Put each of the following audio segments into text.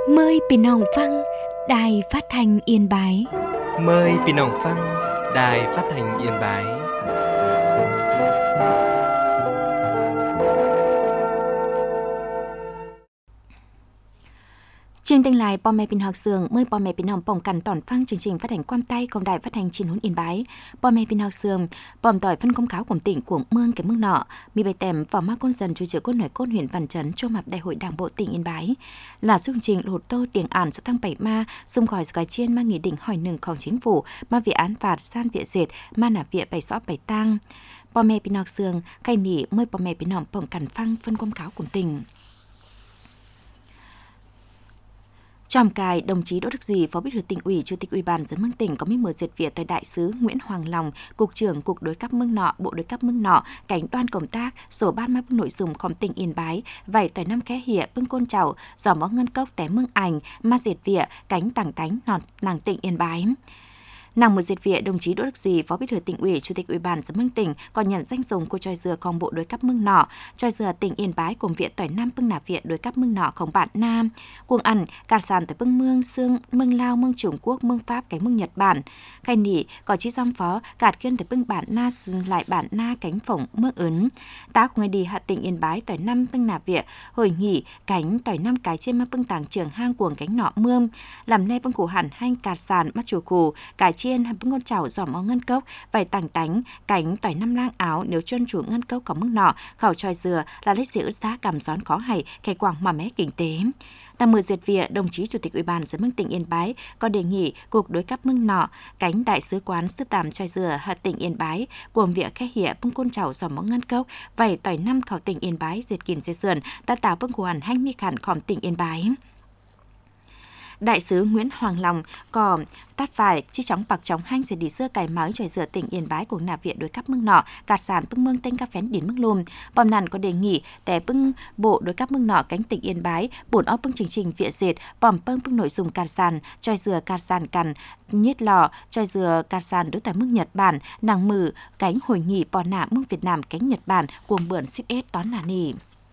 Mờiพี่น้องฟังĐài Phát thanh Yên Bái. Mời พี่น้องฟัง Đài Phát thanh Yên Bái. Chương trình lạiพ่อแม่พี่น้องเสืองเมื่อพ่อแม่พี่น้องป้องกันตอนฟังchương trình phát hành quam tayของĐài Phát thanh Chín Huấn Yên Bái. พ่อแม่พี่น้องเสืองป้อมต่อยphân công cáo của tỉnh của mương cái mương nọ, mi bài tèm vào ma con dần chui chữa cốt nổi cốt huyện Văn Chấn cho mập đại hội đảng bộ tỉnh Yên Bái. Là chương trình lột tô tiếng ản sẽ tăng 7 ma, xung khỏi cái chiên ma nghị định hỏi nừngของchính phủ, ma vị án phạt san viện diệt, ma nả viện bày xóa bày tang. พ่อแม่พี่น้องเสืองใครหนีเมื่อพ่อแม่พี่น้องป้องกันฟังphân công cáo của tỉnh. Trong cài, đồng chí Đỗ Đức Duy, Phó Bí thư Tỉnh ủy, Chủ tịch Ủy ban dân Mương tỉnh có mở diệt viện tới đại sứ Nguyễn Hoàng Long, Cục trưởng Cục Đối cấp Mương Nọ, Bộ Đối cấp Mương Nọ, cảnh đoàn công tác, sổ ban mang nội dungของtỉnh Yên Bái, vậy tới năm khé hịa bưng côn chảo, giỏ mó ngân cốc té mương ảnh, ma diệt viện, cánh tảng tánh nọt nàng tỉnh Yên Bái. Nàng một diệt viện, đồng chí Đỗ Đức Duy, Phó Bí thư Tỉnh ủy, Chủ tịch Ủy ban dân Mương tỉnh còn nhận danh dùng của tròi dừaของBộ Đối cấp Mương Nọ, tròi dừa tỉnh Yên Bái cùng viện tỏi Nam bưng nạp viện Đối cấp Mương Nọของbạn Nam, cuồng ẩn càn sàn tới bưng mương xương mương Lao, mương Trung Quốc, mương Pháp, cái mương Nhật Bản. Khai nỉ có chí dòng phó cạt kiên tới bưng bản Na lại bản Na cánh phổng mương Ấn. Tá của ngày đi hạ tỉnh Yên Bái tỏi Nam bưng nạp viện hồi nghỉ cánh tỏi Nam cái trên mương bưng tàng trường hang cuồng cánh nọ mương, làm nay bưng củ hẳn hanh cạt sàn mắt chủ củ cái chiên hầm bưng con chảo giỏ mó ngân cốc vài tàng tánh cánh tỏi năm lang áo nếu chân chủ ngân cốc có mương nọ khẩu tròi dừa là lấy xỉu giá cảm gión khó hay khai quảng mà mé kinh tế. Đang mời diệt viện, đồng chí Chủ tịch Ủy ban dân Mương tỉnh Yên Bái có đề nghị Cục Đối cấp Mương Nọ, cánh đại sứ quán sứ tàm tròi dừa hạ tỉnh Yên Bái cùng việc khai hịa bưng côn chảo giỏ mó ngân cốc vài tỏi năm khẩu tỉnh Yên Bái diệt kìn dây sườn đã tạo bưng hoàn hanh mi khản khỏm tỉnh Yên Bái. Đại sứ Nguyễn Hoàng Long có tát phải chi chóng bạc chóng hanh sẽ đi xưa cài máu tròi dừa tỉnh Yên Bái của nạp viện Đối cấp Mương Nọ cạt sản bưng mương tên các phén điển mương lùm. Bòm nàn có đề nghị để bưng bộ Đối cấp Mương Nọ cánh tỉnh Yên Bái bổn óp bưng chương trình viện dệt bòm bưng nội dung cạt sản tròi dừa cạt sản cằn nhiết lò tròi dừa cạt sản đối tại mương Nhật Bản nàng mử cánh hồi nghỉ bò nạ mương Việt Nam cánh Nhật Bản cuồng bưởi ship ết toán là nỉ.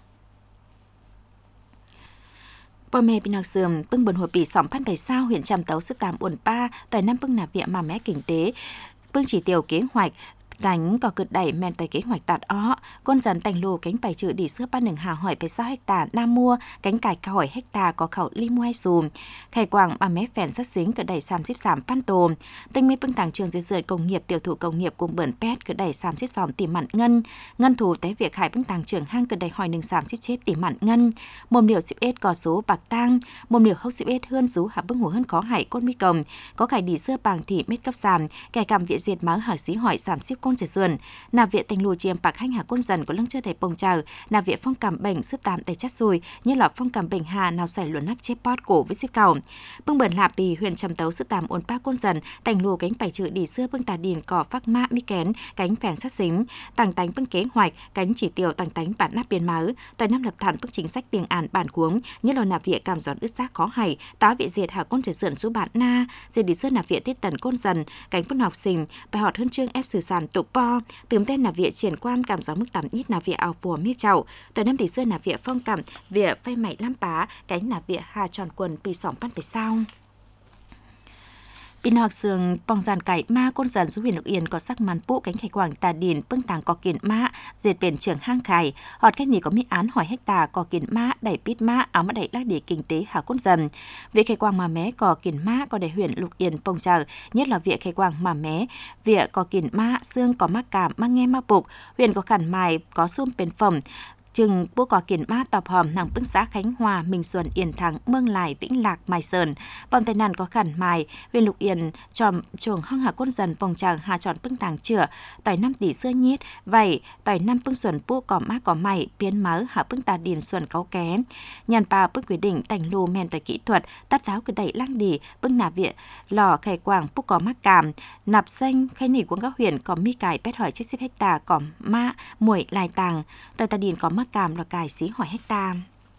พ่อแม่พี่น้องเสื่อมปึ้งบนหัวปี2020huyện Trạm Tấu sức tàm uẩn pa tỏi năm pưng nạp viện mà mé kinh tế pưng chỉ tiêu kế hoạch cánh có cực đẩy men tới kế hoạch tạt ó con dần tành lù cánh bài trừ đi xưa 31 hà hỏi 6 hecta nam mua cánh cải hỏi hecta có khẩu li mua hay xùm khai quảng bà mé phèn sát xính cực đẩy 33 pan tôm tinh mi pưng tàng trường dưới dừa công nghiệp tiểu thủ công nghiệp cùng bẩn pet cực đẩy 33 tỷ mặn ngân thủ tế việc hải pưng tàng trường hang cực đẩy hỏi 37 tỷ mặn ngân mồm điều 11 có số bạc tang mồm điều hốc 11 hơn rú hạ bưng hồ hơn có hải côn mi cầm có cải đi xưa bàng thị mét cấp giảm kẻ cầm viện diệt máu hải xí hỏi 30 côn chỉ sườn nạp viện thành lù chiêm bạc hanh hà côn dần có lưng chơi đầy bông trào nạp viện phong cảm bệnh sức tạm tay chát xùi như là phong cảm bệnh hà nào xảy luồn nắc chế pot cổ với xếp cầu bưng bẩn lạp bì huyện Trạm Tấu sức tạm ổn ba côn dần thành lù cánh bài trừ đi xưa bưng tà điền cỏ phác mã mi kén cánh phèn sát xính tàng tánh bưng kế hoạch cánh chỉ tiêu tàng tánh bản nắp biên máu tại năm lập thản bức chính sách tiền ản bản cuống như là nạp viện cảm gión ướt xác khó hay tá viện diệt hà côn chỉ sườn số bạn na diệt đi xưa nạp viện tiết tần côn dần cánh bưng học sinh bài họt hơn chương ép sử sản tục po tường tên nạp viện triển quan cảm gió mức tầm ít nạp viện ảo phùa miết chậu tới năm tỷ xưa nạp viện phong cảm viện phây mảy lam pá cánh nạp viện hà tròn quần pì sỏng pan phải sao Pin học sườn bong giàn cải ma côn dần xuống huyện Lục Yên có sắc màn phụ cánh khai quảng tà điền bưng tàng có kiền ma diệt biển trưởng hang khải họt cách này có mỹ án hỏi hecta có kiền ma đẩy pít ma áo mà đẩy lắc địa kinh tế hà côn dần việc khai quảng mà mé có kiền ma có để huyện Lục Yên bông chờ nhất là việc khai quảng mà mé việc có kiền ma xương có mắc cảm mang nghe ma bục huyện có khản mài có xôm bền phẩm chừng bố có kiền ma tọp hòm nàng bưng xã Khánh Hòa Minh Xuân Yên Thắng Mương Lài Vĩnh Lạc Mai Sơn bọn tây nàn có khẩn mài huyện Lục Yên tròm trường hăng hạ côn dần vòng tràng hà tròn bưng tàng chữa tỏi 5 tỷ xưa nhiết vậy tỏi 5 bưng xuân bố có má có mày biến máu hạ bưng tà điền xuân cáu ké nhàn bà bưng quyết định tành lù men tỏi kỹ thuật tát giáo cứ đẩy lăng đi bưng nạp viện lò khai quảng bố có mắc cảm nạp xanh khai nỉ của các huyện có mi cải pét hỏi chết xếp hecta có ma muội lai tàng tỏi tà điền có mắc cảm là cải xí hỏi hecta.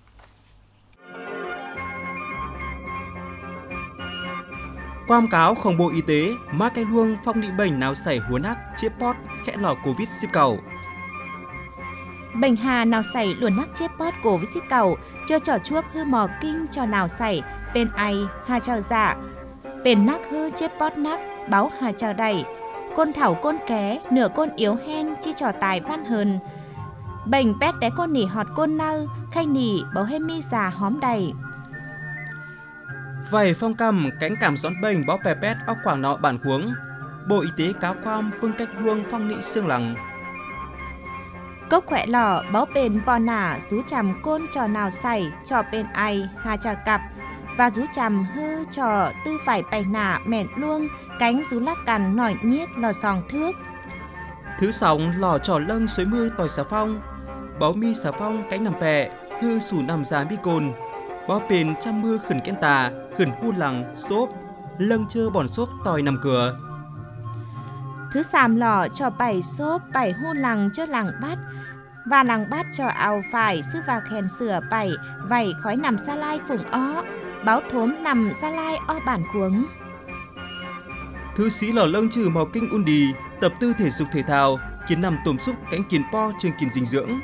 ความcáoของBộ Y tế má cái luông phong định bệnh nào xảy huốn ác chế pot khẽ lò Covid ship cầu. Bệnh hà nào xảy luồn nắc chế pot cổ với ship cầu chưa trò chuốc hư mò kinh cho nào xảy bên ai hà chào dạ bên nắc hư chép bót nắc báo hà chào đầy côn thảo côn ké nửa côn yếu hen chi trò tài văn hờn bệnh pét té côn nỉ họt côn nơ khay nỉ bầu hê mi già hóm đầy vầy phong cầm cánh cảm gión bệnh báo pè pét óc quảng nọ bản huống Bộ Y tế cáo quam bưng cách luông phong nị xương lằng cốc khỏe lò báo bền bò nả rú chằm côn trò nào xảy trò bên ai hà trà cặp và rú chằm hư trò tư phải bày nả mẹn luông cánh rú lắc cằn nỏi nhiết lò sòng thước thứ sóng lò trò lâng suối mưa tỏi xà phong báo mi xà phong cánh nằm pẹ hư sủ nằm già mi cồn báo bền trăm mưa khẩn kén tà khẩn hu lằng xốp lâng chơ bòn xốp tỏi nằm cửa thứ sàm lò cho bảy xốp bảy hôn lằng cho làng bát và làng bát cho ào phải sư vào khen sửa bảy vảy khói nằm sa lai phùng ó báo thốm nằm sa lai o bản cuống thứ sĩ lò lâng trừ màu kinh un đì tập tư thể dục thể thao kiến nằm tùm xúc cánh kiến po chương kiến dinh dưỡng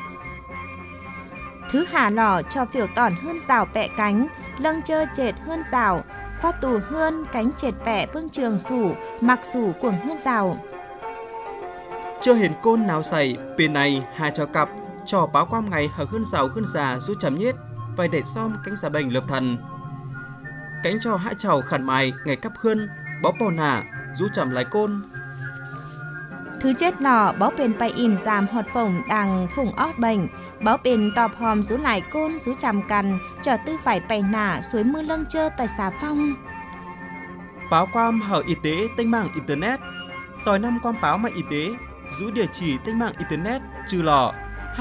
thứ hà lò cho phiểu tỏn hơn rào bẹ cánh lâng chơ chệt hơn rào phát tù hơn cánh chệt bẹ vương trường sủ mặc sủ cuồng hơn rào chưa hiền côn nào xảy bên này hà cho cặp trò báo quam ngày hở hơn rào hơn già rút chấm nhết vài để xóm cánh giả bệnh lập thần cánh trò hạ trào khẩn mài ngày cắp hơn báo bò nả rút chấm lái côn thứ chết lò báo bên bay in giảm hột phồng đằng phùng ót bệnh báo bên tọp hòm rú lại côn rú chằm cằn trở tư phải bày nả suối mưa lâng chơ tại xà phong báo quam hở y tế tinh mạng internet tỏi năm quam báo mạng y tế rú địa chỉ tinh mạng internet trừ lò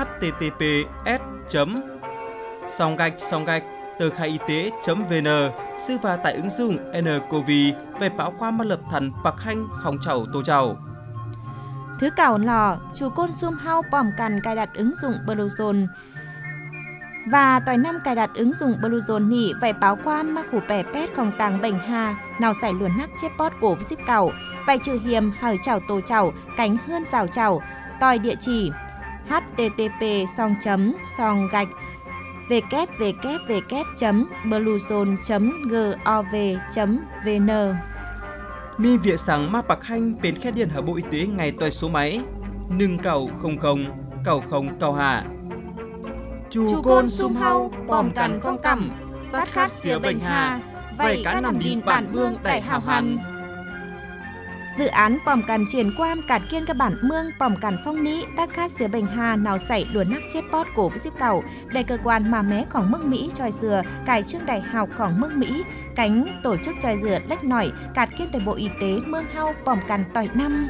https:// tờ khai y tế.vn sư và tại ứng dụng nCoV về báo quam lập thần bạc hanh khòng chảo tô chảo thứ cảo lò chủ côn zoom hao bòm cằn cài đặt ứng dụng Bluezone và tỏi năm cài đặt ứng dụng Bluezone nỉ vậy báo quam mắc hủ bè pét còn tàng bệnh hà nào xảy luồn nắc chép bót cổ với zip cảo vậy trừ hiểm hở chảo tô chảo cánh hơn rào chảo tỏi địa chỉ http:// www.bluezone.gov.vn mi viện sáng ma bạc hanh bên khe điện ở Bộ Y tế ngày tỏi số máy nừng cầu 00 cầu 0 cầu hạ chủ côn sum hau bòm cằn phong cẩm tát khát xía bệnh hà vậy cá nằm đìn bản mương đại hào hằn dự án bòm cằn triển quam cạt kiên các bản mương bòm cằn phong nĩ tát khát xía bệnh hà nào xảy luồn nắc chép bót cổ với zip cầu đại cơ quan mà méของmức Mỹ tròi dừa cải trương đại họcของmức Mỹ cánh tổ chức tròi dừa lách nổi cạt kiên tại Bộ Y tế mương hau bòm cằn tỏi năm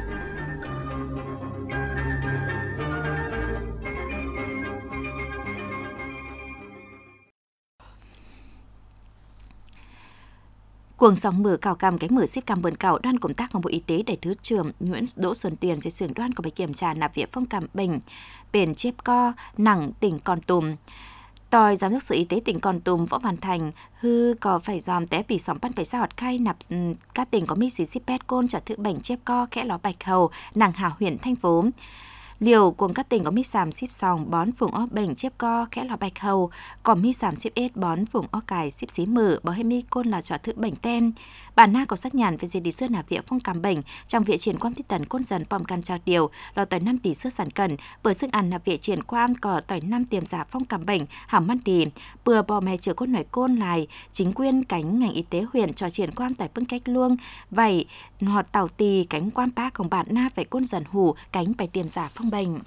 cuồng sóng mở cào cằm cánh mở xếp cằm bờn cào đoan công tác của Bộ Y tế để thứ trưởng Nguyễn Đỗ Xuân Tuyền sẽ xưởng đoan của bài kiểm tra nạp viện phong cằm bệnh bền chép co nặng tỉnh Kon Tum tòi giám đốc sở y tế tỉnh Kon Tum Võ Văn Thành hư có phải dòm té vì sóng pan phải sao họt khai nạp các tỉnh có mi xí xếp pet côn trả thự bệnh chép co khẽ ló bạch hầu nặng hảo huyện thành phố liều cùng các tỉnh có mi sàm xếp sòng bón phùng ó bệnh chép co khẽ lò bạch hầu còn mi sàm xếp ết bón phùng ó cài xếp xí mở bó hay mi côn là trọ thự bệnh ten bản na có xác nhàn về gì đi xưa nạp viện phong cằm bệnh trong viện triển quan tích tần côn dần bom can trao điều lò tỏi 5 tỷ xưa sản cần bữa sức ăn nạp viện triển quan có tỏi 5 tiềm giả phong cằm bệnh hảo mắt đi bừa bò mè chữa côn nổi côn lại chính quyền cánh ngành y tế huyện trò triển quan tại bưng cách luông vậy họt tàu tì cánh quan paของbản na vậy côn dần hủ cánh bài tiềm giả phong bệnh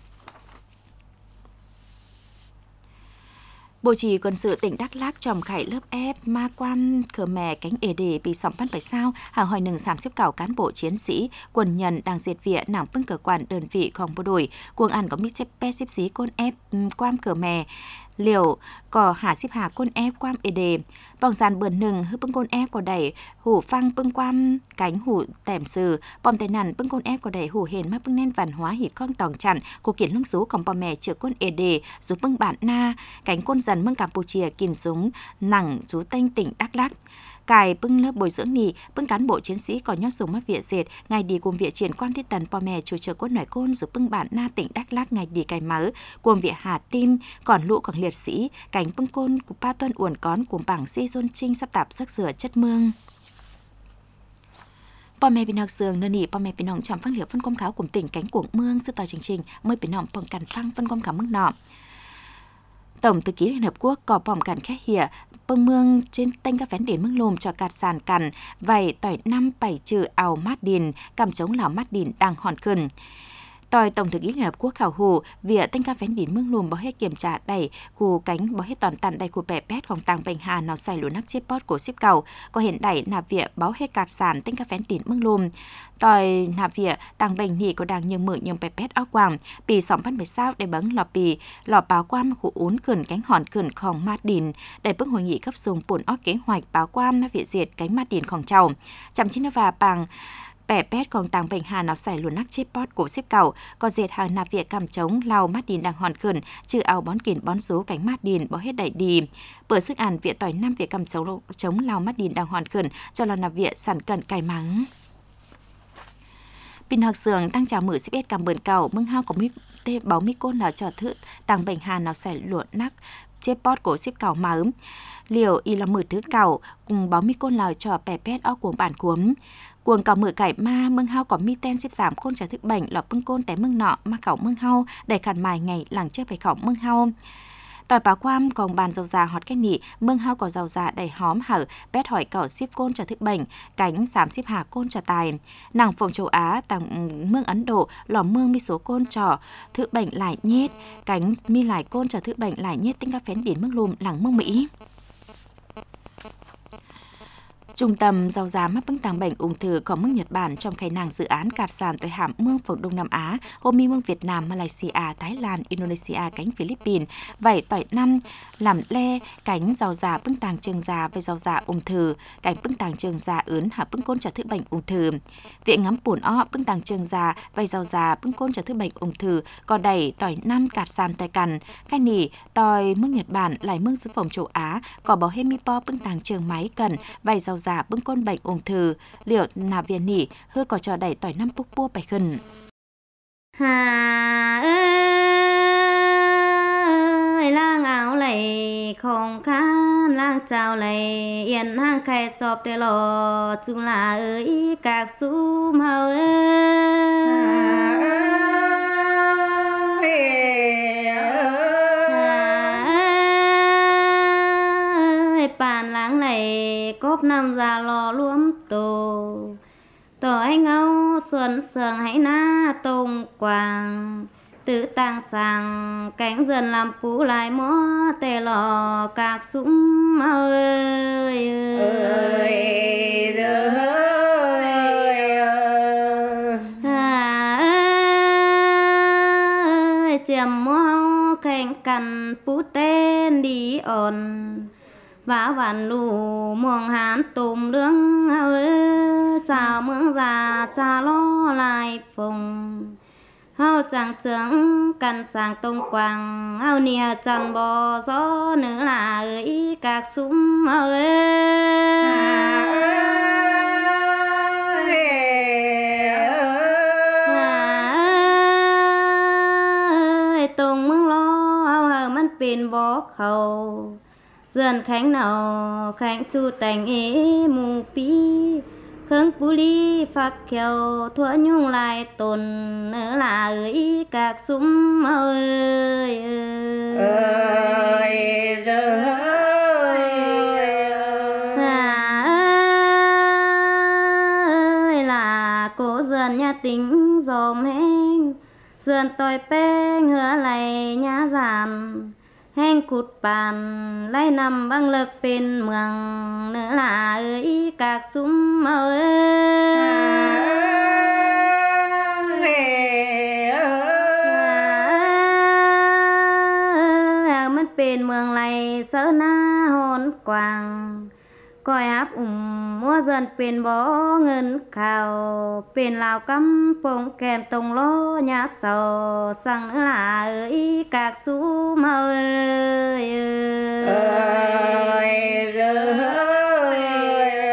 Bộ chỉ quân sự tỉnh Đắk Lắk tròm khải lớp ép ma quan khờ mè cánh ế đề bị sóng pan phải sao hàng hỏi nừng sám xếp cảo cán bộ chiến sĩ quân nhân đang diệt viện nằm bưng cơ quan đơn vịของbộ đội cuồng ăn có mít xếp pe xếp xí côn ép quam khờ mè liều có hả xếp hà côn ép quam ế đề vòng dàn bườn nừng hư bưng côn ép có đẩy hủ phăng bưng quam cánh hủ tẻm sừ bom tay nằn bưng côn ép có đẩy hủ hền mắc bưng nên văn hóa hịt con tòng chặn của kiến lương sốของbò mè chữa côn ế đề giúp bưng bản na cánh côn dần mương Campuchia kìm súng nặng chú tênh tỉnh Đắk Lắk cài bưng lớp bồi dưỡng nỉ bưng cán bộ chiến sĩ có nhót dùng mắc viện dệt ngày đi cùng viện triển quan thiết tần po mè chủ trợ cốt nổi côn rồi bưng bản na tỉnh Đắk Lắk ngày đi cài mớ cùng viện Hà Tin còn lũ còn liệt sĩ cánh bưng côn của pa tuân uẩn cón cùng bảng si dôn trinh sắp tạp sắc sửa chất mương po mè bình học sường nơi nỉ po mè bình hồng chạm phân liệu phân công kháo cùng tỉnh cánh cuồng mương sự tòi chương trình mới bình hồng phòng cản phăng phân công kháo mức nọ Tổng thư ký Liên Hợp Quốc có bỏm cản khẽ hỉa bông mương trên tênh các vén điển mương lùm cho cạt sàn cằn vầy tỏi năm bảy trừ ảo mát điền cầm chống lão mát điền đang hòn khẩn tỏi Tổng thư ký Liên Hợp Quốc khảo hù việc tênh các vén điển mương lùm bỏ hết kiểm tra đẩy cù cánh bỏ hết toàn tàn đẩy của bè pétของต่างbệnh hà nó xài lúa nắc chiết bót của ship cầu có hiện đẩy nạp việc báo hết cạt sàn tênh các vén điển mương lùm tỏi nạp việcต่างbệnh nỉ có đang nhường mự nhường bè pét áo quàngปี2016để bấn lòปีlò báo quan khu uốn khẩn cánh hòn khẩnของmát điền để bước hội nghị cấp dùng bổn óc kế hoạch báo quan việc diệt cánh mát điềnของchầu chăm chín và bằng bè pét còn tàng bệnh hà nó xài luồn nắc chip pot của xếp cầu có diệt hàng nạp việc cầm chống lau mát điền đang hòn khẩn trừ áo bón kìn bón số cánh mát điền bỏ hết đẩy đi bữa sức ăn việc tỏi năm việc cầm chống lau mát điền đang hòn khẩn cho là nạp việc sản cận cài mắng Pin học sường tăng trào mử xếp cầm bờn cầu mưng hao có tê báo mi côn là trò thự tàng bệnh hà nó xài luồn nắc chip pot của xếp cầu mà liều y là mử thứ cầu cùng báo mi côn là trò bè pét óc cuồng bản cuống cuồng cầu mử cải ma mưng hao có mi ten xếp giảm côn trả thức bệnh lọp bưng côn té mưng nọ mà khẩu mưng hao để khăn mài ngày làng chưa phải khẩu mưng hao tỏi báo quam còn bàn dầu già hot cách nỉ mưng hao có dầu già đầy hóm hở pét hỏi cẩu ship côn trả thức bệnh cánh sám ship hà côn trả tài nàng phòng châu Á tàng mương Ấn Độ lò mương mi số côn trò thức bệnh lại nhét cánh mi lại côn trả thức bệnh lại nhét tinh các phén điển mương lùm làng mương Mỹ Trung tâm dầu giá mắc bưng tàng bệnh ung thư có mương Nhật Bản trong khai nàng dự án cạt sàn tới hàm mương vùng Đông Nam Á, gồm mi mương Việt Nam, Malaysia, Thái Lan, Indonesia, cánh Philippines, vảy tỏi năm, làm le, cánh dầu giá bưng tàng trường già với dầu giá ung thư, cánh bưng tàng trường già ướn hạ bưng côn trả thức bệnh ung thư. Viện ngắm bùn o bưng tàng trường già với dầu giá bưng côn trả thức bệnh ung thư, có đẩy tỏi năm cạt sàn tay cằn, cái nỉ tỏi mương Nhật Bản lại mương xứ phòng châu Á, có bảo hemipo bưng tàng trường máy cần, vảy dầu giá bưng côn bệnh ung thư liệu nạp viên nỉ hư có cho đẩy tỏi năm búc bua bài khẩn hà ơi lang áo lầy không khán lang chào lầy yên hang khai chọp để lò chung là ơi các su màu bàn láng này cốp năm già lò luống tổ tổ anh âu xuân sương hãy na tông quàng tự tàng sàng cánh dần làm phú lại mó tê lò cạc súng ơi ơi chiềm mó khanh cằn phú tên đi ổn vã vạn lù muông hán tùm lương ơi sao mương già cha lo lại phùng hao chẳng trưởng căn sang tông quàng hao nia chăn bò gió nữa là ơi các súng ơi tùng mương lo hao hờมันเป็นบ่เขาdần khánh nào khánh chu thành ý mù pi khương pu li phạc kèo thua nhung lại tồn nữa là ơi các súng ơi ơi là cố dần nhà tính dòm heng dần tỏi pe ngựa lại nhà giàn hang cụt bàn lấy nằm băng lực bên mường nữa là ơi các súng ơiมันเป็นเมืองไรเสอหน้าหอนกวางก้อยฮับมัวเดินเป็นบ่เงินข่าวเป็นลาวกำปงแกมตรงล้อยาเสาสั่งหลาเอ้ยกากซูมาเอ้ย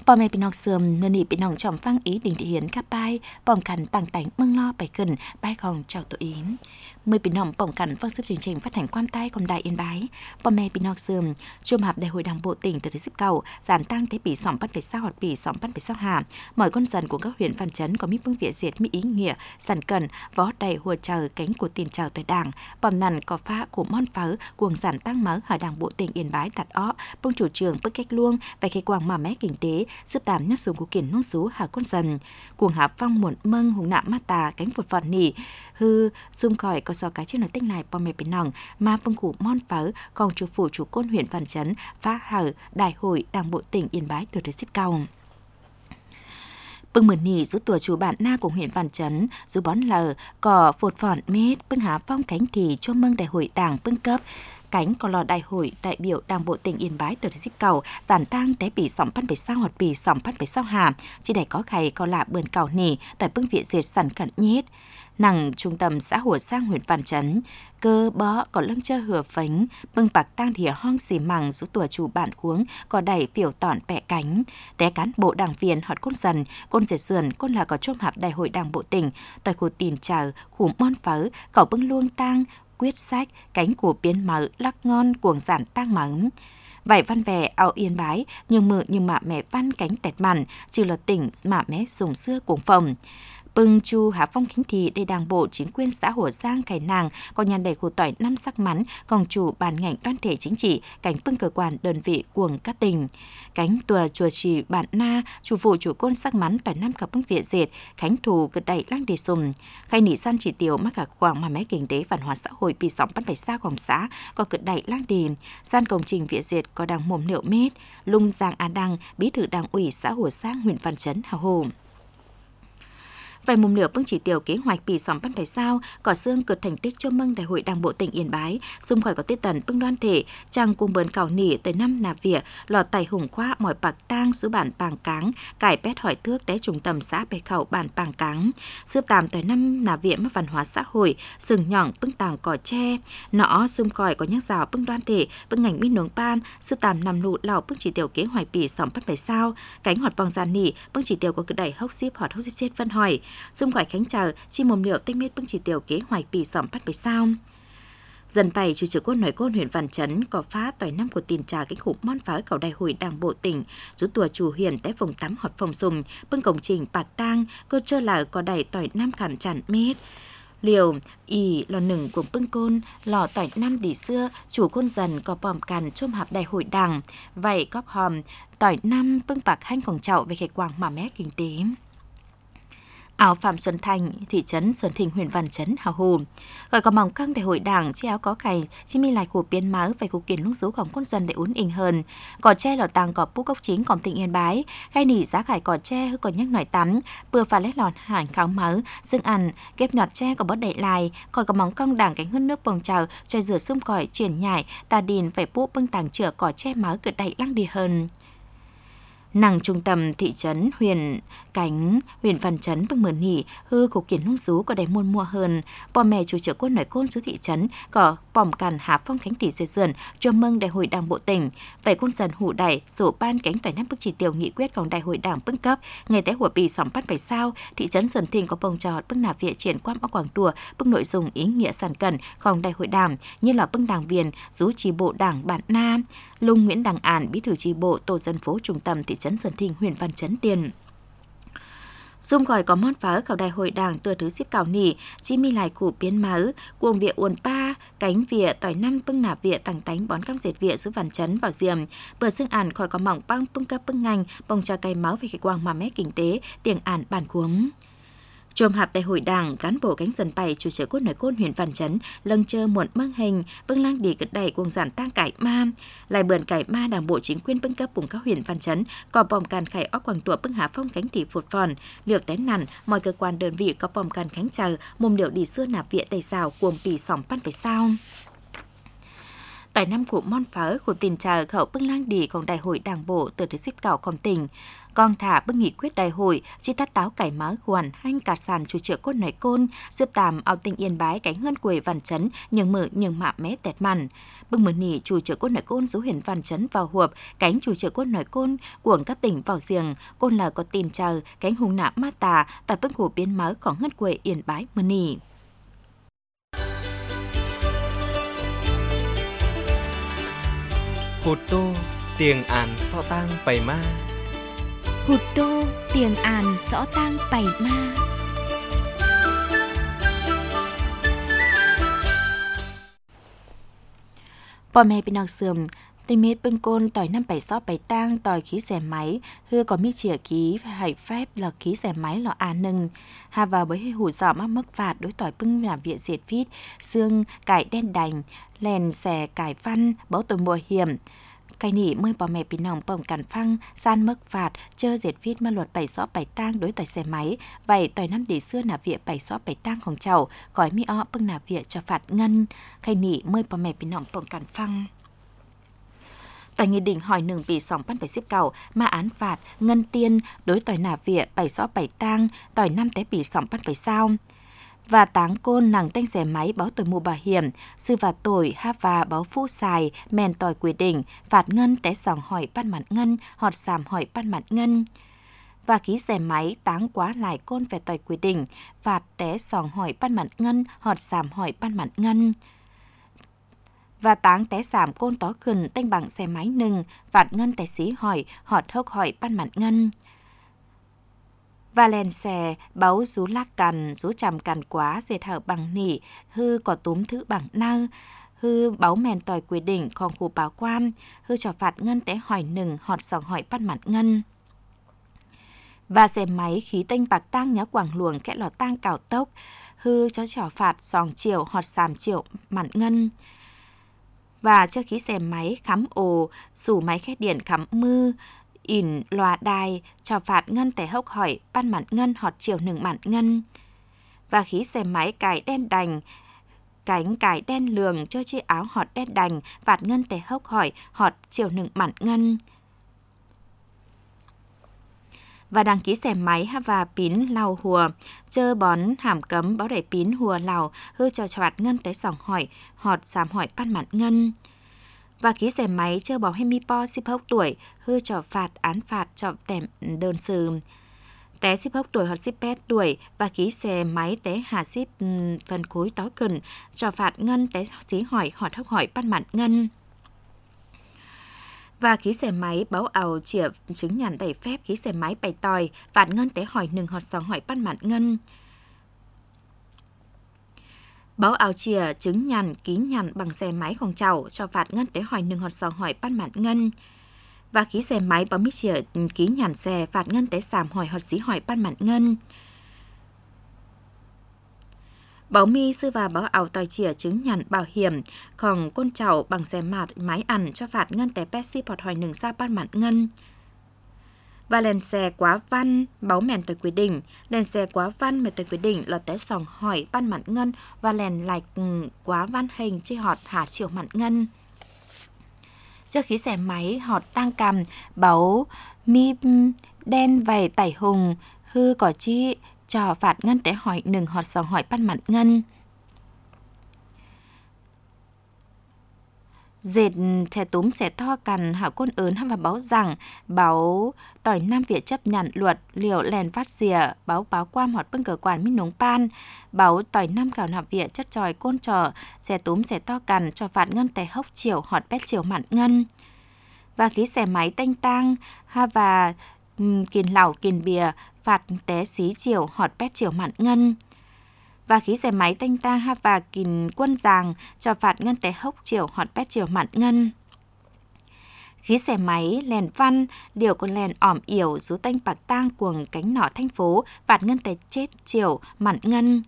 พ่อแม่พี่น้องเสื่อมเนนี่พี่น้องจอมฟังอีดิ่งที่เห็นข้าป้ายป้องกันต่างแต่งเมืองล่อไปขึ้นป้ายของเจ้าตัวเองเมื่อพี่น้องป้องกันฟังซึบchương trình phát hành quan taiของđại yên báiพ่อแม่พี่น้องเสื่อมchùm họp đại hội đảng bộ tỉnh từ thứ 19 giảm tăng tớiปี 2026 hoặcปี 2025 mọi con dân của các huyện văn chấn có mỹ phương việt diệt mỹ ý nghĩa sản cần võ đầy hùa chờ cánh của tiền chào tới đảng bom nằn có phá của mon phớ cuồng sản tăng máu ở đảng bộ tỉnh yên bái đặt ó bông chủ trường bức cách luông và khi quảng mà mé kinh tế giúp đảm nhất dùng của kiển nông số hà con dân cuồng hạ phong muộn mâng hùng nạm ma tà cánh vụt vọt nỉ hư xung khỏi có so cái trên nói tích này bom mẹ bên nòng mà bông cụ mon phớ còn chủ phủ chủ côn huyện văn chấn phá hở đại hội đảng bộ tỉnh yên bái được xếp cao bưng mượn nỉ rút tuổi chủ bản na của huyện văn chấn rút bón lờ cỏ phột phòn mết bưng hạ phong cánh thì cho mừng đại hội đảng bưng cấp cánh còn lò đại hội đại biểu đảng bộ tỉnh yên bái được xếp cầu giản tăng té bị sỏm pan phải sao hoặc bị sỏm pan phải sao hà chỉ để có khay có lạ bươn cầu nỉ tại bưng viện diệt sản cận nhét nằng trung tâm xã hội sang huyện văn chấn cơ bó có lưng chơ hửa phánh bưng bạc tang thìa hong xì mằng số tuổi chủ bản cuống có đẩy phiểu tỏn bẹ cánh té cán bộ đảng viên họt côn dần côn dệt sườn côn là có chôm hạp đại hội đảng bộ tỉnh tại khu tiền trào khu mon phớ cỏ bưng luông tang quyết sách cánh của biến mở lắc ngon cuồng giản tang mắng vậy văn vẻ ao yên bái nhưng mự như mạ mẹ văn cánh tẹt mặn trừ là tỉnh mạ mẹ dùng xưa cuồng phòng bưng chu hạ phong kính thị để đảng bộ chính quyền xã hội giang cải nàng có nhàn đầy khu tỏi năm sắc mắn còn chủ bàn ngành đoàn thể chính trị cánh bưng cơ quan đơn vị cuồng các tỉnh cánh tùa chùa trì bản na chủ vụ chủ côn sắc mắn tỏi năm cặp bưng viện dệt khánh thù cực đẩy lang đề sùm khai nỉ san chỉ tiêu mắc cả quảng mà mé kinh tế văn hóa xã hội bị sóng bắt phải xa gòm xã có cực đẩy lang đề san công trình viện dệt có đảng mồm liệu mét lung giang a đăng bí thư đảng ủy xã hội sang huyện văn chấn hào hồ về mùng nửa bưng chỉ tiêu kế hoạch bị sỏm bắt phải sao cỏ xương cực thành tích cho mừng đại hội đảng bộ tỉnh yên bái xung khỏi có tiết tần bưng đoan thể trang cùng bờn cào nỉ tới năm nà vỉa lò tài hùng khoa mọi bạc tang xứ bản pàng cáng cải pét hỏi thước té trung tâm xã bề khẩu bản pàng cáng xưa tàm tới năm nà vỉa mất văn hóa xã hội sừng nhỏng bưng tàng cỏ tre nọ xung khỏi có nhắc rào bưng đoan thể bưng ngành minh nướng ban xưa tàm nằm lụ lào bưng chỉ tiêu kế hoạch bị sỏm bắt phải sao cánh hoạt vòng gian nỉ bưng chỉ tiêu có cứ đẩy hốc xíp hoạt hốc xíp chết phân hỏi xung khỏi khánh chờ chi mồm liệu tinh mết bưng chỉ tiêu kế hoạch bị sỏm bắt phải sao dần phải chủ trưởng côn nói côn huyện văn chấn có phá tỏi năm của tiền trà cái khủng mon phá cầu đại hội đảng bộ tỉnh rút tùa chủ huyện tại phòng tắm họt phòng sùng bưng công trình bạc tang cơ trơ là có đẩy tỏi năm khản chản mét liều ỉ lò nừng của bưng côn lò tỏi năm đỉ xưa chủ côn dần có bòm càn chôm hạp đại hội đảng vậy cóp hòm tỏi năm bưng bạc hanhของเจ้าvề khệ quảng mà mé kinh tế áo Phạm Xuân Thành, thị trấn Xuân Thịnh, huyện Văn Chấn, hào hồ. Gọi có mỏng căng để hội đảng, chi áo có cày, chi mi lại của biến máu về cuộc kiến lúc dấuของquân dân để uốn inh hơn. Cỏ tre lọt tàng cỏ bút gốc chính còn tỉnh Yên Bái, khai nỉ giá khải cỏ tre hư còn nhắc nổi tắm, bừa phá lét lọt hải kháo máu, dương ăn, ghép nhọt tre có bớt đậy lại, gọi có mỏng căng đảng cánh hơn nước bồng trào, chơi rửa xung cỏi chuyển nhảy, tà đìn phải bút bưng tàng chữa cỏ tre máu cực đậy lăng đi hơn. Nằng trung tâm thị trấn huyện Văn Chấn bưng mượn nỉ hư của kiến nông sú có đầy muôn mua hơn bò mẹ chủ trưởng côn nói côn xuống thị trấn có bòm càn hạ phong khánh tỷ dệt dườn cho mừng đại hội đảng bộ tỉnh vậy côn dần hủ đẩy sổ ban cánh tỏi năm bức chỉ tiêu nghị quyếtของđại hội đảng bưng cấp ngày té hùa bì sỏm bắt phải sao thị trấn Xuân Thịnh có bông trọt bưng nạp viện triển quan ở quảng tùa bưng nội dung ý nghĩa sản cầnของđại hội đảng như là bưng đảng viên rú chi bộ đảng bản nam Lung Nguyễn Đăng Ản bí thư chi bộ tổ dân phố trung tâm thị trấn Xuân Thịnh huyện Văn Chấn tiền xung gọi có món phá khảo đại hội đảng từ thứ xếp cào nỉ chi mi lại cụ biến máu cuồng vịa uốn pa cánh vịa tỏi năm bưng nạp vịa tàng tánh bón cam dệt vịa xuống Văn Chấn vào diềm bờ xương ản khỏi có mỏng băng bưng cấp bưng ngành bông trà cây máu về cái quang mà mé kinh tế tiền ản bản cuống chôm hạp đại hội đảng cán bộ cánh dần bảy chủ trưởng côn nói côn huyện Văn Chấn lâng chơ muộn măng hình bưng lang đi cực đẩy cuồng giản tăng cải ma lại bườn cải ma đảng bộ chính quyền bưng cấp vùng các huyện Văn Chấn có bòm càn khải óc quảng tụa bưng hạ phong cánh tỷ phụt phòn liều tén nằn mọi cơ quan đơn vị có bòm càn khánh chờ mồm liều đi xưa nạp viện đầy xào cuồng pì sỏng pan phải sao tại năm của mon phớ của tiền trà khẩu bưng lang điของđại hội đảng bộ từ thứ xếp cảoของtỉnh còn thả bưng nghị quyết đại hội chỉ tắt táo cải má guồn hanh cả sàn chủ trợ côn nói côn giúp tạm ao tình Yên Bái cánh hơn quầy văn chấn nhường mở nhường mạ mé tẹt màn bưng mở nỉ chủ trợ côn nói côn rú hiển văn chấn vào huộp cánh chủ trợ côn nói côn của các tỉnh vào riêng côn là có tin chờ cánh hùng nạ ma tà tại bưng hồ biến máu còn hơn quầy Yên Bái mở nỉ. Hụt tô tiền án so tang bày ma. Hụt tô tiền án rõ tang bày ma. Bò mẹ bị nọc sườm tình mết bưng côn tỏi năm bảy xó bảy tang tỏi khí xe máy hư có mi chìa ký hải phép là khí xe máy lọ à nừng hà vào với hơi hủ dọ mắc mất phạt đối tỏi bưng làm viện diệt vít xương cải đen đành lèn xẻ cải văn bấu tồi mùa hiểm cái nỉ mới bò mẹ bị nòng bồng cản phăng san mất phạt chơ diệt vít mà luật bảy xó bảy tang đối tỏi xe máy vậy tỏi năm để xưa nạp viện bảy xó bảy tangของchầu gói mi o bưng nạp viện cho phạt ngân cái nỉ mới bò mẹ bị nòng bồng cản phăng. Tại nghị định hỏi nừng bị sòng bắt phải xếp cầu mà án phạt ngân tiên đối tỏi nà vịa bảy xó bảy tang tỏi năm té bị sòng bắt phải sao và táng côn nàng tanh xẻ máy báo tội mù bảo hiểm sư và tội ha và báo phu xài mèn tỏi quy định phạt ngân té sòng hỏi bắt mặt ngân họt giảm hỏi bắt mặt ngân và ký xẻ máy táng quá lại côn về tỏi quy định phạt té sòng hỏi bắt mặt ngân họt giảm hỏi bắt mặt ngân và táng té giảm côn tó khẩn tanh bằng xe máy nừng phạt ngân té xí hỏi họt hốc hỏi ban mặt ngân và lèn xe báu rú lác cằn rú chằm cằn quá dệt hở bằng nỉ hư có túm thứ bằng nơ hư báu mèn tỏi quy định còn khu báo quan hư cho phạt ngân té hỏi nừng họt sòng hỏi ban mặt ngân và xe máy khí tanh bạc tang nhá quảng luồng kẽ lò tang cào tốc hư cho phạt sòng chiều họt sàm chiều mặt ngân và cho khí xe máy khắm ồ, sủ máy khét điện khắm mư, ỉn loà đài, cho phạt ngân té hốc hỏi, ban mặn ngân họt chiều nừng mặn ngân. Và khí xe máy cải đen đành, cánh cải đen lường cho chi áo họt đen đành, phạt ngân té hốc hỏi, họt chiều nừng mặn ngân. Và đăng ký xe máy và pín lào hùa, chơ bón hàm cấm báo đẩy pín hùa lào, hư cho phạt ngân té sòng hỏi, họt giảm hỏi ban mặn ngân. Và ký xe máy chơ báo hemi po 16 tuổi, hư cho phạt án phạt cho tèm đơn sư. Té 16 tuổi hoặc 18 tuổi và ký xe máy té hà ship phần khối tó cần, cho phạt ngân té xí hỏi, họt hốc hỏi ban mặn ngân. Và ký xe máy báo ảo chìa chứng nhận đẩy phép ký xe máy bày tòi, phạt ngân té hỏi nừng họt sòng hỏi bắt mặn ngân. Báo ảo chìa chứng nhận ký nhận bằng xe máy không chầu, cho phạt ngân té hỏi nừng họt sòng hỏi bắt mặn ngân. Và ký xe máy báo mít chìa ký nhận xe, phạt ngân té sàm hỏi họt xí hỏi bắt mặn ngân. Báo mi sư và báo ảo tòi chìa chứng nhận bảo hiểmของcôn chầu bằng xe máy ăn cho phạt ngân té pexi phọt hỏi nừng sa ban mặn ngân. Và lèn xe quá văn báo mèn tòi quy định, lèn xe quá văn mèn tòi quy định là té sòng hỏi ban mặn ngân và lèn lạch quá văn hình chi họt hả chiều mặn ngân. Trước khí xe máy họt tăng cầm báo mi đen vầy tẩy hùng hư có chi cho phạt ngân té hỏi nừng họt sòng hỏi ban mặn ngân. Dệt thẻ túm sẽ to cằn hảo côn ớn và báo rằng báo tỏi Nam Việt chấp nhận luật liều lèn phát dìa báo quam họt bưng cờ quản minh nống pan báo tỏi Nam cào nạp Việt chất tròi côn trò xe túm sẽ to cằn cho phạt ngân té hốc chiều họt bét chiều mặn ngân. Và ký xe máy tanh tang ha và kìn lẩu kìn bìa phạt té xí chiều họt bét chiều mặn ngân. Và khí xe máy tanh tang ha và kìn quân giàng cho phạt ngân té hốc chiều họt bét chiều mặn ngân. Khí xe máy lèn văn điều con lèn ỏm yểu rú tanh bạc tang cuồng cánh nọ thành phố phạt ngân té chết chiều mặn ngân.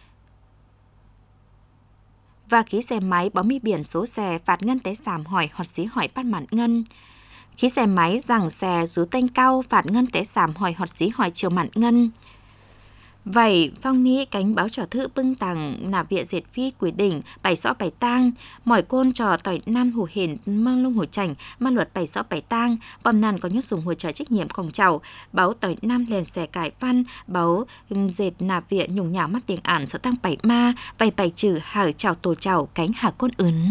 Và khí xe máy báo mi biển số xe phạt ngân té giảm hỏi họt xí hỏi bắt mặn ngân. Khí xe máy rằng xe rú tanh cao phạt ngân té giảm hỏi họt xí hỏi chiều mặn ngân. Vậy phong ní cánh báo trò thư bưng tặng nạp viện dệt phi quy định bảy rõ bảy tang, mỏi côn trò tỏi nam hủ hiển mang lung hủ chảnh, mang luật bảy rõ bảy tang, bom nàn có nhốt dùng hỗ trợ trách nhiệmของchầu, báo tỏi nam liền xẻ cải văn, báo dệt nạp viện nhung nhảo mắt tiếng ản sợ tăng bảy ma, vậy bảy trừ hở chào tổ chầu cánh hạ côn ướn.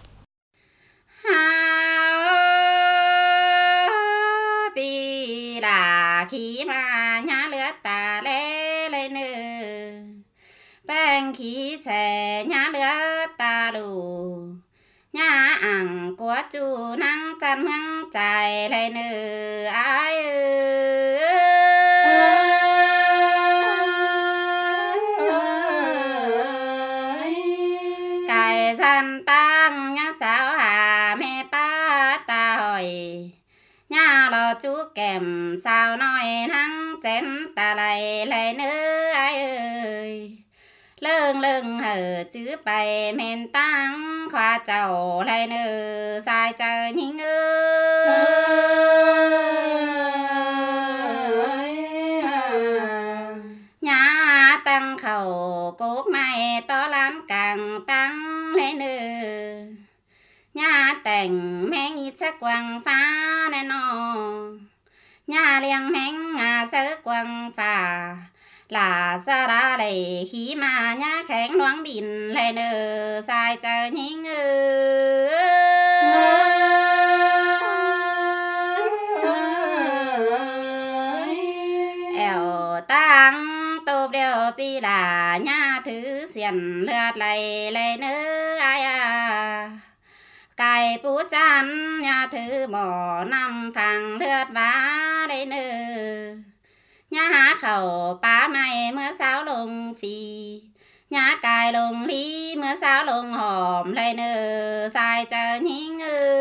Vì là khi mà nhá lứa ta lê lên nữ bèn khí xe nhá lứa ta đủ nhá ẳng của chú năng chân hăng chạy lên nữ ai cái dân tăng nhá sao hà mẹ ba ta hỏi nhà lo chú kèm sao nói thắng chén ta lại lại nữa ai ơi lưng lưng hở chữ bài men tăng khoa chầu lại nữa sai chờ nhinh ơi nhà tăng khẩu cốt mai to lắm càng tăng lên nữa nhà tình men ít sắc quang phá nên nó nhà liang men ngà sắc quang phá là sa ra đầy khí mà nhà khánh loáng bìn lên ở sai chờ nhinh eo tăng tụp đều pi là nhà thứ xiển lượt lại lên nữa ai à cài bú chăn nhà thứ bỏ năm phẳng lướt vá đây nữ nhà há khẩu bá mày mưa sao lùng phì nhà cài lùng ly mưa sao lùng hòm lên nữ sai chờ nhinh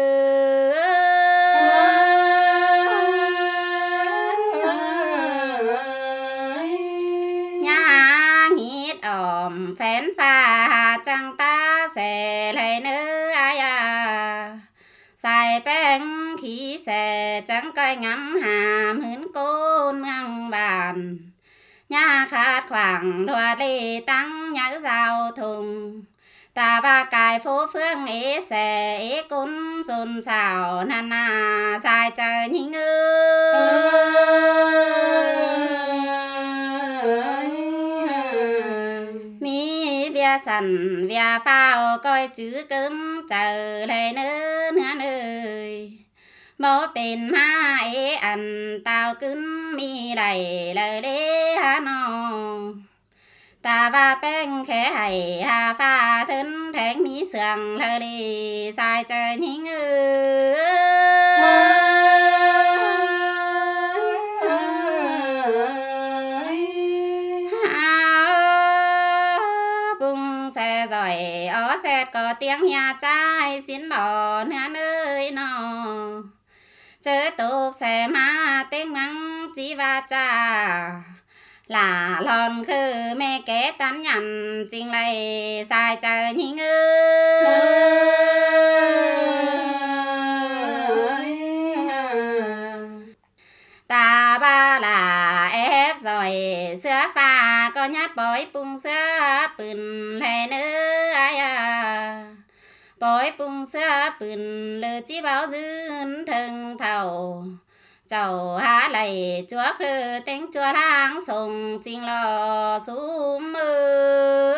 nhà nghít ỏm phén pha chẳng ta sẽ lên nữ ai à xài bánh khí xe chẳng coi ngắm hàm hướn côn ngang bàn nhà khát khoảng đùa đi tăng nhớ giao thùng ta ba cài phố phương ế xe ế cún xôn xào nà nà xài chờ nhinh mi vía sẵn vía phao coi chữ cấm chờ lên nữa ơi bố bên má ế ăn tao cứng mi đầy lời đế hà nò ta ba bèn khẽ hay hà pha thân thèn mi sườn lời đi sai chờ nhinh xe rồi ó xe có tiếng nhà trai xin đỏ nữa ơi nó chớ tục xe má tiếng mắng chỉ va cha là lòn khư mẹ kế tán nhằn chính lại sai chờ nhinh ta ba là ép rồi sữa pha có nhát bói bung sữa bừng lên nữa ai à bói bung sữa bừng lư chỉ báo dưng thân thầu chầu há lầy chúa khư tính chúa tháng sùng chính lò xuống mưa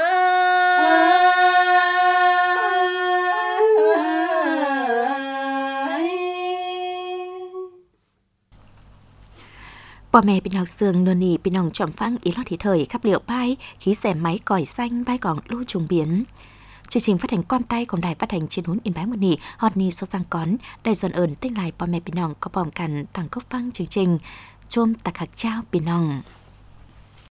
Bà mẹ bên học sường nôn nỉ bên hồng trỏm phăng ý lót thì thời khắp liệu bay khí xẻ máy còi xanh bay còn lưu trùng biến. Chương trình phát hành quan tay của đài phát hành trên hốn in bái một nỉ hot ni sau sang cón đài dọn ơn tên lại bà mẹ bên hồng có bòm cằn tặng cốc phăng chương trình chôm tạc hạc trao bên hồng.